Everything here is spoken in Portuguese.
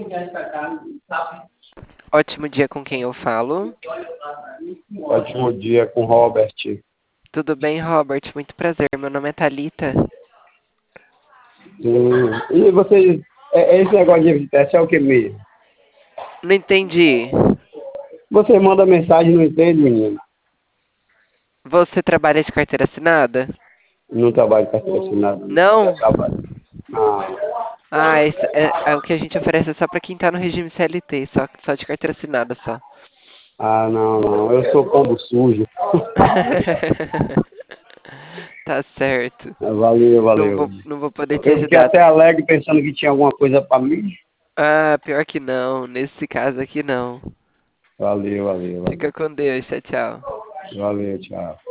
Ótimo dia, com quem eu falo? Ótimo dia com Robert. Tudo bem, Robert? Muito prazer. Meu nome é Thalita. E você, esse negócio de teste é o que mesmo? Não entendi. Você manda mensagem e não entende, menino? Você trabalha de carteira assinada? Não trabalho com carteira assinada, não. Não? Eu trabalho. Esse o que a gente oferece é só pra quem tá no regime CLT, só de carteira assinada só. Não. Eu sou pombo sujo. Tá certo. Valeu. Não vou poder te Eu fiquei ajudar. até alegre pensando que tinha alguma coisa pra mim. Pior que não. Nesse caso aqui não. Valeu. Fica com Deus. Tchau, tchau. Valeu, tchau.